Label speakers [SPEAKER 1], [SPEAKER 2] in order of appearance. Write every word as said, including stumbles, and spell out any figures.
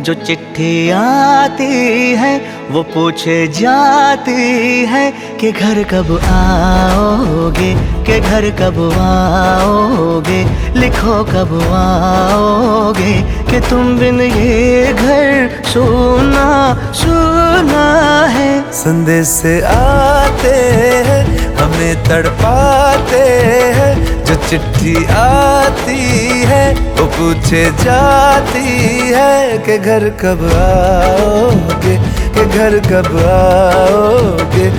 [SPEAKER 1] जो चिट्ठी आती है वो पूछे जाती है कि घर कब आओगे, कि घर कब आओगे, लिखो कब आओगे, कि तुम बिन ये घर सोना सोना है।
[SPEAKER 2] संदेश से आते हैं हमें तड़पाते हैं, जो चिट्ठी आती है वो पूछे जाती है कि घर कब आओगे, कि घर कब आओगे,